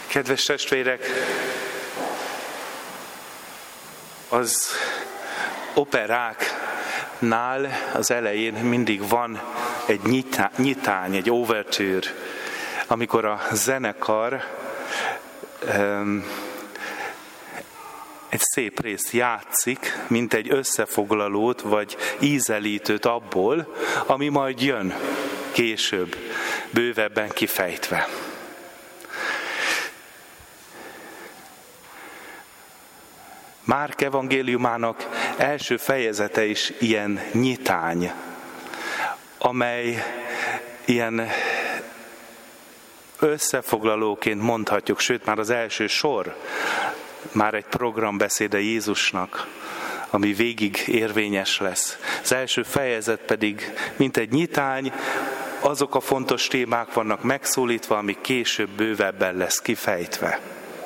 Kedves testvérek, az operáknál az elején mindig van egy nyitány, egy overture, amikor a zenekar egy szép részt játszik, mint egy összefoglalót vagy ízelítőt abból, ami majd jön később, bővebben kifejtve. Márk evangéliumának első fejezete is ilyen nyitány, amely ilyen összefoglalóként mondhatjuk, sőt már az első sor, már egy programbeszéde Jézusnak, ami végig érvényes lesz. Az első fejezet pedig, mint egy nyitány, azok a fontos témák vannak megszólítva, ami később bővebben lesz kifejtve.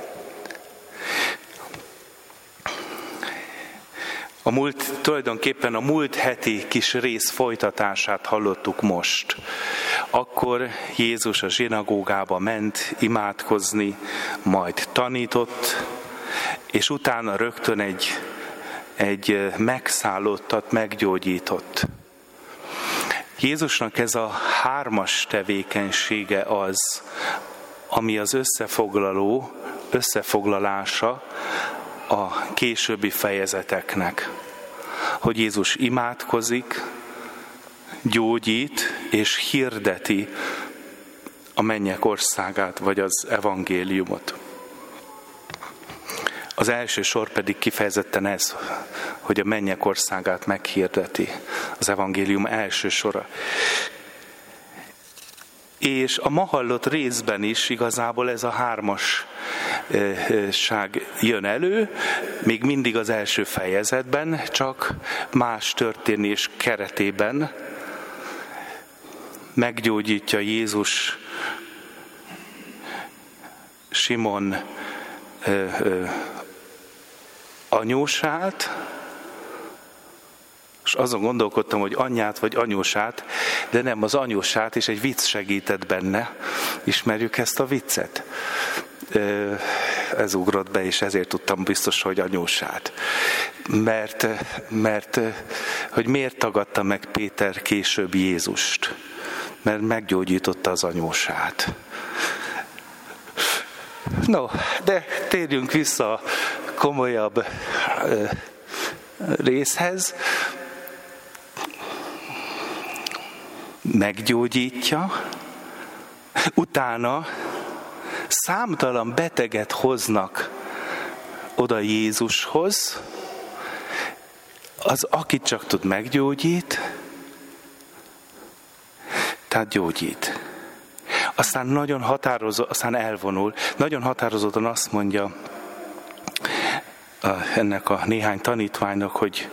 Tulajdonképpen a múlt heti kis rész folytatását hallottuk most. Akkor Jézus a zsinagógába ment imádkozni, majd tanított, és utána rögtön egy megszállottat meggyógyított. Jézusnak ez a 3. tevékenysége az, ami az összefoglalása a későbbi fejezeteknek. Hogy Jézus imádkozik, gyógyít és hirdeti a mennyek országát, vagy az evangéliumot. Az első sor pedig kifejezetten ez, hogy a mennyek országát meghirdeti. Az evangélium első sora. És a ma hallott részben is igazából ez a 3-asság jön elő, még mindig az első fejezetben, csak más történés keretében meggyógyítja Jézus Simon anyósát, és azon gondolkodtam, hogy anyját vagy anyósát, de nem, az anyósát, és egy vicc segített benne. Ismerjük ezt a viccet? Ez ugrott be, és ezért tudtam biztos, hogy anyósát. Mert hogy miért tagadta meg Péter később Jézust? Mert meggyógyította az anyósát. No, de térjünk vissza a komolyabb részhez. Meggyógyítja, utána számtalan beteget hoznak oda Jézushoz, az, akit csak tud, meggyógyít, tehát gyógyít. Aztán nagyon határozottan, aztán elvonul, nagyon határozottan azt mondja ennek a néhány tanítványnak, hogy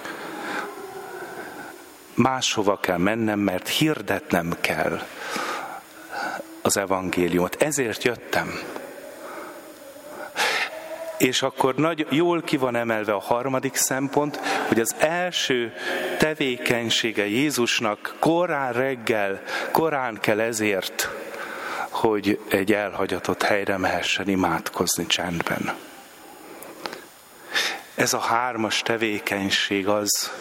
máshova kell mennem, mert hirdetnem kell az evangéliumot. Ezért jöttem. És akkor jól ki van emelve a 3. szempont, hogy az első tevékenysége Jézusnak korán reggel, korán kell ezért, hogy egy elhagyatott helyre mehessen imádkozni csendben. Ez a 3. tevékenység az,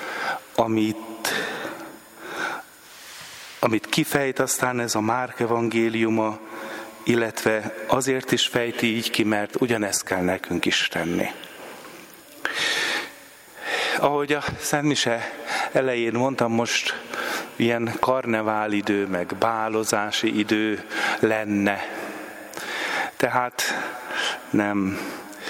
amit kifejt aztán ez a Márk evangéliuma, illetve azért is fejti így ki, mert ugyanezt kell nekünk is tenni. Ahogy a Szentmise elején mondtam, most ilyen karneválidő, meg bálozási idő lenne. Tehát nem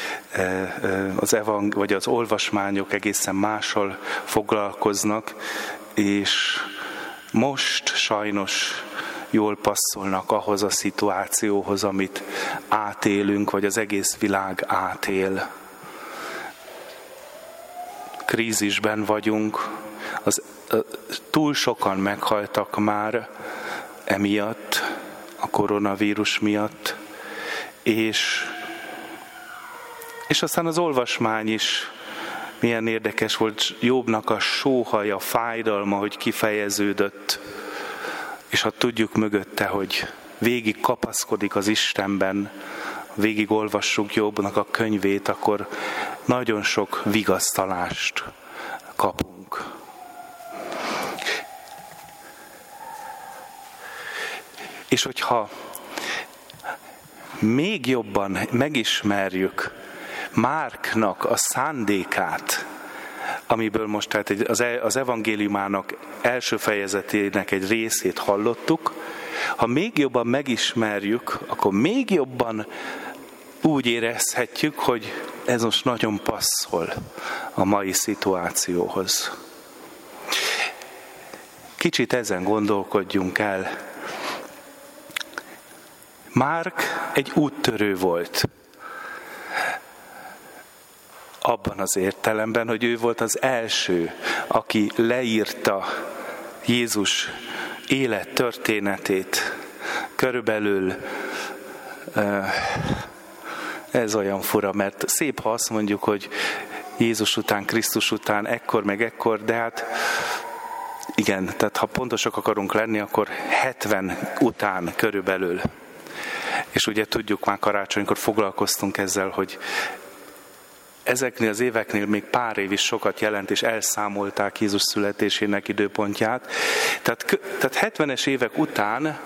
vagy az olvasmányok egészen mással foglalkoznak, és most sajnos jól passzolnak ahhoz a szituációhoz, amit átélünk, vagy az egész világ átél. Krízisben vagyunk, túl sokan meghaltak már emiatt, a koronavírus miatt, és aztán az olvasmány is milyen érdekes volt, Jobbnak a sóhaja, fájdalma, hogy kifejeződött, és ha tudjuk mögötte, hogy végig kapaszkodik az Istenben, végigolvassuk Jobbnak a könyvét, akkor nagyon sok vigasztalást kapunk. És hogyha még jobban megismerjük Márknak a szándékát, amiből most tehát az evangéliumának első fejezetének egy részét hallottuk, ha még jobban megismerjük, akkor még jobban úgy érezhetjük, hogy ez most nagyon passzol a mai szituációhoz. Kicsit ezen gondolkodjunk el. Márk egy úttörő volt. Abban az értelemben, hogy ő volt az első, aki leírta Jézus élettörténetét. Körülbelül ez olyan fura, mert szép, ha azt mondjuk, hogy Jézus után, Krisztus után, ekkor meg ekkor, de hát igen, tehát ha pontosak akarunk lenni, akkor 70 után körülbelül. És ugye tudjuk, már karácsonykor foglalkoztunk ezzel, hogy ezeknél az éveknél még pár év is sokat jelent, és elszámolták Jézus születésének időpontját. Tehát 70-es évek után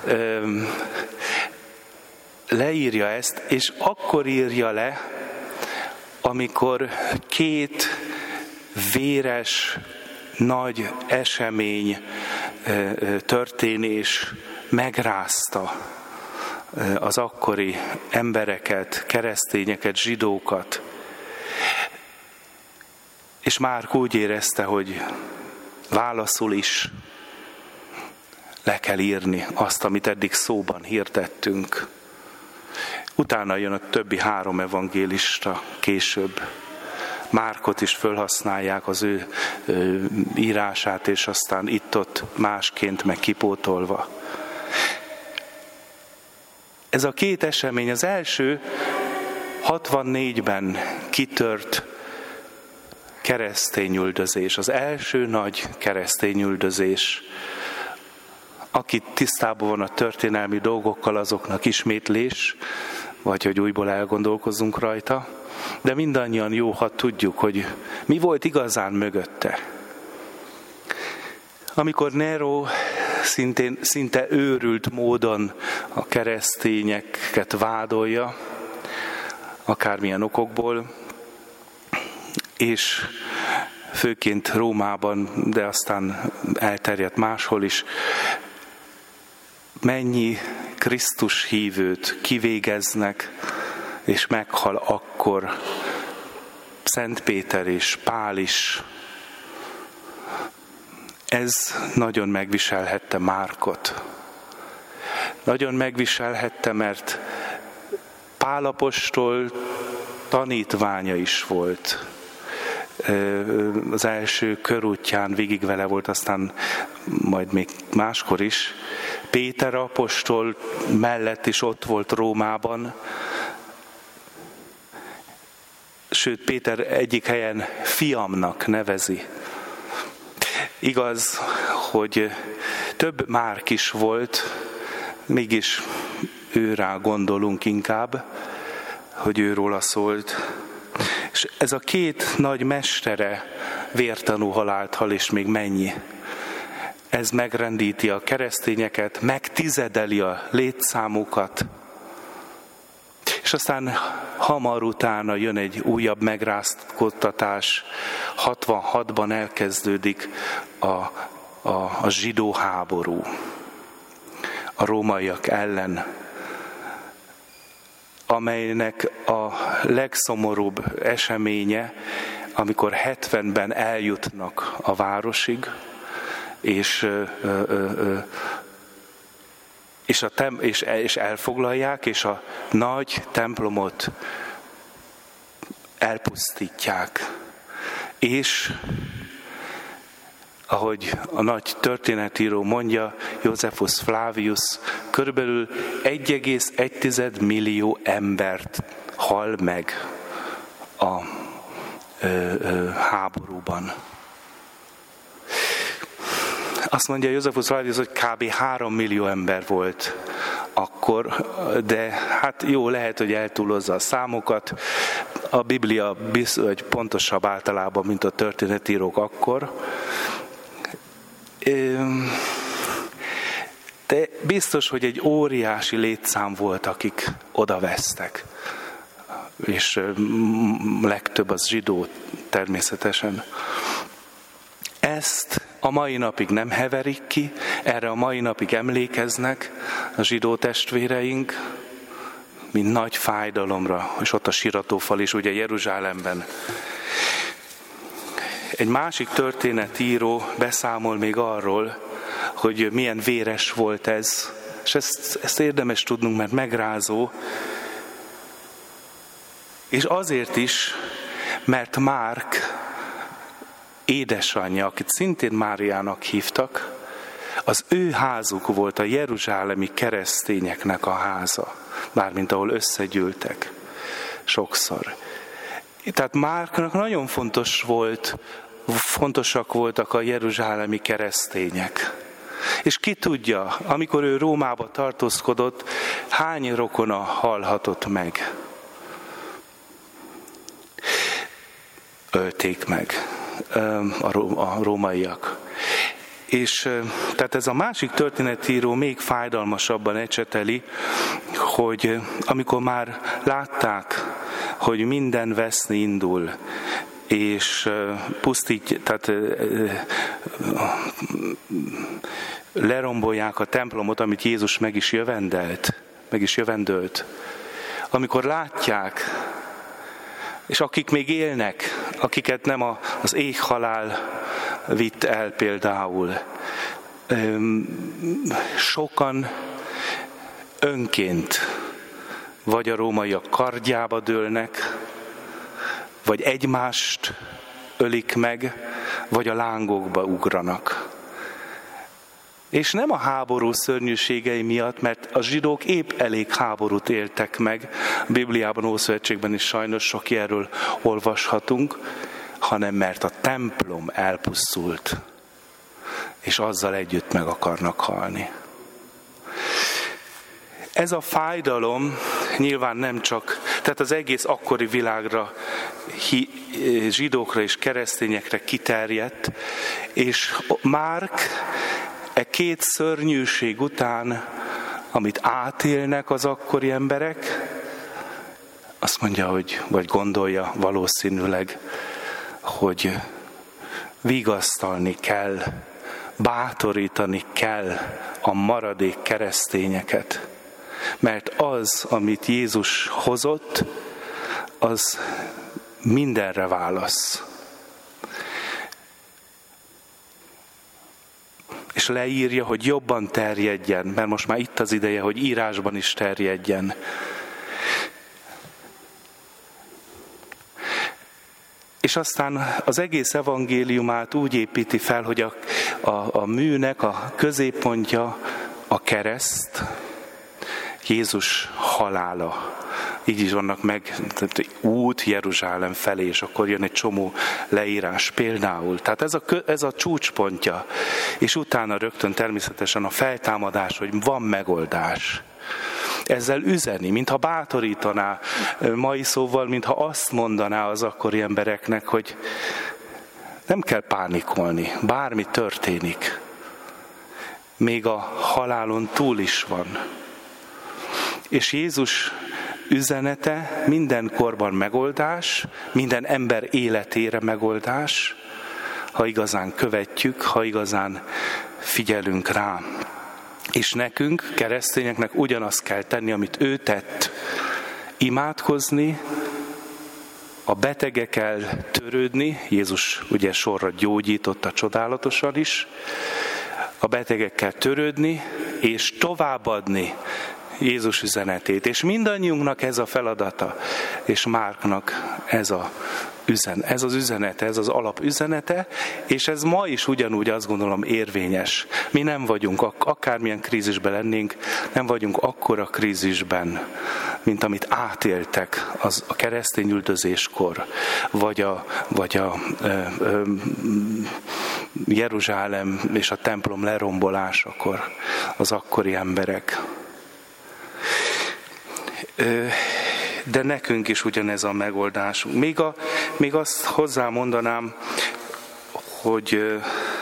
leírja ezt, és akkor írja le, amikor két véres, nagy esemény, történés megrázta az akkori embereket, keresztényeket, zsidókat. És Márk úgy érezte, hogy válaszul is le kell írni azt, amit eddig szóban hirdettünk. Utána jön a többi 3 evangélista később. Márkot is felhasználják, az ő írását, és aztán itt-ott másként meg kipótolva. Ez a két esemény, az első 64-ben kitört keresztényüldözés, az első nagy keresztényüldözés. Aki tisztában van a történelmi dolgokkal, azoknak ismétlés, vagy hogy újból elgondolkozzunk rajta, de mindannyian jó, ha tudjuk, hogy mi volt igazán mögötte. Amikor Nero szinte őrült módon a keresztényeket vádolja, akármilyen okokból, és főként Rómában, de aztán elterjedt máshol is, mennyi Krisztus hívőt kivégeznek, és meghal akkor Szent Péter és Pál is. Ez nagyon megviselhette Márkot. Nagyon megviselhette, mert Pál apostol tanítványa is volt. Az első körútján végig vele volt, aztán majd még máskor is. Péter apostol mellett is ott volt Rómában. Sőt, Péter egyik helyen fiamnak nevezi. Igaz, hogy több Márk is volt, mégis őrá gondolunk inkább, hogy őróla szólt. És ez a két nagy mestere vértanú halált hal, és még mennyi. Ez megrendíti a keresztényeket, megtizedeli a létszámukat, és aztán hamar utána jön egy újabb megrázkódtatás. 66-ban elkezdődik a zsidó háború a rómaiak ellen, amelynek a legszomorúbb eseménye, amikor 70-ben eljutnak a városig, és elfoglalják, és a nagy templomot elpusztítják. És ahogy a nagy történetíró mondja, Josephus Flavius, körülbelül 1,1 millió embert hal meg a háborúban. Azt mondja Josephus Flavius, hogy kb. 3 millió ember volt akkor, de hát jó, lehet, hogy eltúlozza a számokat. A Biblia hogy pontosabb általában, mint a történetírók akkor. De biztos, hogy egy óriási létszám volt, akik odavesztek. És legtöbb az zsidó természetesen. Ezt a mai napig nem heverik ki, erre a mai napig emlékeznek a zsidó testvéreink, mint nagy fájdalomra, és ott a siratófal is, ugye Jeruzsálemben. Egy másik történetíró beszámol még arról, hogy milyen véres volt ez, és ezt érdemes tudnunk, mert megrázó, és azért is, mert Márk édesanyja, akit szintén Máriának hívtak, az ő házuk volt a jeruzsálemi keresztényeknek a háza, bármint ahol összegyűltek sokszor. Tehát Márknak nagyon fontosak voltak a jeruzsálemi keresztények. És ki tudja, amikor ő Rómába tartózkodott, hány rokona halhatott meg? Ölték meg a rómaiak. És tehát ez a másik történetíró még fájdalmasabban ecseteli, hogy amikor már látták, hogy minden veszni indul, és tehát lerombolják a templomot, amit Jézus meg is jövendölt. Amikor látják, és akik még élnek, akiket nem az éhhalál vitt el például, sokan önként vagy a rómaiak kardjába dőlnek, vagy egymást ölik meg, vagy a lángokba ugranak. És nem a háború szörnyűségei miatt, mert a zsidók épp elég háborút éltek meg, a Bibliában, Ószövetségben is sajnos sok ilyenről olvashatunk, hanem mert a templom elpusztult, és azzal együtt meg akarnak halni. Ez a fájdalom nyilván nem csak, tehát az egész akkori világra, zsidókra és keresztényekre kiterjedt, és Márk két szörnyűség után, amit átélnek az akkori emberek, azt mondja, vagy gondolja valószínűleg, hogy vigasztalni kell, bátorítani kell a maradék keresztényeket. Mert az, amit Jézus hozott, az mindenre válasz. És leírja, hogy jobban terjedjen, mert most már itt az ideje, hogy írásban is terjedjen. És aztán az egész evangéliumát úgy építi fel, hogy a műnek a középpontja a kereszt, Jézus halála. Így is vannak meg út Jeruzsálem felé, és akkor jön egy csomó leírás például. Tehát ez a csúcspontja. És utána rögtön természetesen a feltámadás, hogy van megoldás. Ezzel üzeni, mintha bátorítaná, mai szóval, mintha azt mondaná az akkori embereknek, hogy nem kell pánikolni, bármi történik. Még a halálon túl is van. És Jézus üzenete minden korban megoldás, minden ember életére megoldás, ha igazán követjük, ha igazán figyelünk rá. És nekünk, keresztényeknek ugyanazt kell tenni, amit ő tett, imádkozni, a betegekkel törődni, Jézus ugye sorra gyógyította csodálatosan is, a betegekkel törődni, és továbbadni Jézus üzenetét. És mindannyiunknak ez a feladata, és Márknak ez az üzenete, ez az alapüzenete, és ez ma is ugyanúgy azt gondolom érvényes. Mi nem vagyunk, akármilyen krízisben lennénk, nem vagyunk akkora krízisben, mint amit átéltek a keresztény üldözéskor, vagy a Jeruzsálem és a templom lerombolásakor az akkori emberek. de nekünk is ugyanez a megoldásunk. Még azt hozzámondanám, hogy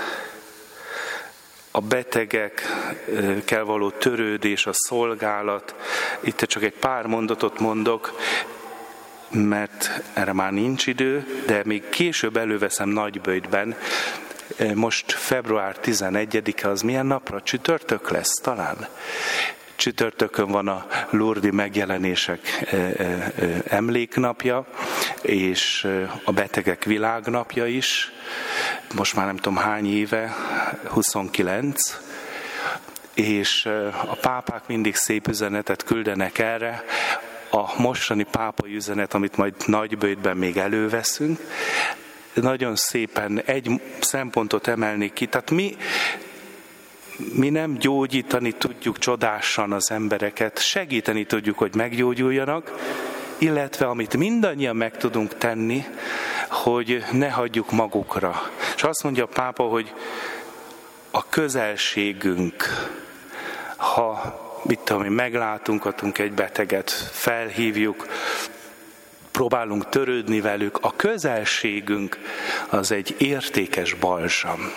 a betegekkel való törődés, a szolgálat, itt csak egy pár mondatot mondok, mert erre már nincs idő, de még később előveszem Nagyböjtben. Most február 11-e az milyen napra? Csütörtök lesz talán? Csütörtökön van a Lourdes megjelenések emléknapja, és a betegek világnapja is. Most már nem tudom hány éve, 29, és a pápák mindig szép üzenetet küldenek erre. A mostani pápai üzenet, amit majd Nagyböjtben még előveszünk, nagyon szépen egy szempontot emelnék ki. Tehát mi nem gyógyítani tudjuk csodásan az embereket, segíteni tudjuk, hogy meggyógyuljanak, illetve amit mindannyian meg tudunk tenni, hogy ne hagyjuk magukra. És azt mondja a pápa, hogy a közelségünk, ha meglátunk egy beteget, felhívjuk, próbálunk törődni velük, a közelségünk az egy értékes balzsam.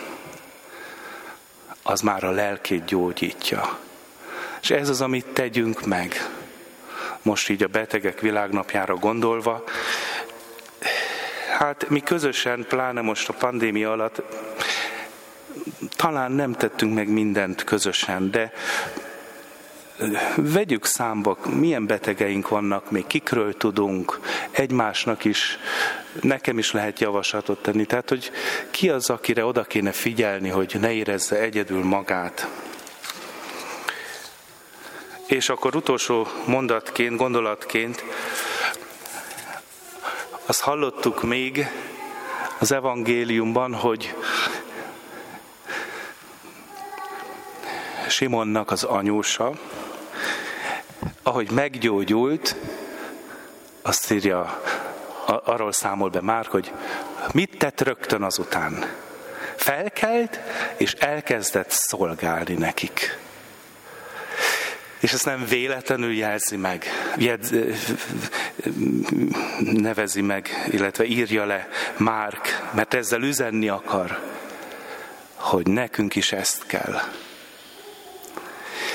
Az már a lelkét gyógyítja. És ez az, amit tegyünk meg. Most így a betegek világnapjára gondolva, hát mi közösen, pláne most a pandémia alatt, talán nem tettünk meg mindent közösen, de vegyük számba, milyen betegeink vannak, még kikről tudunk, egymásnak is, nekem is lehet javaslatot tenni. Tehát, hogy ki az, akire oda kéne figyelni, hogy ne érezze egyedül magát. És akkor utolsó mondatként, gondolatként, azt hallottuk még az evangéliumban, hogy Simonnak az anyósa, ahogy meggyógyult, azt írja, arról számol be Márk, hogy mit tett rögtön azután. Felkelt, és elkezdett szolgálni nekik. És ezt nem véletlenül jelzi meg, nevezi meg, illetve írja le Márk, mert ezzel üzenni akar, hogy nekünk is ezt kell.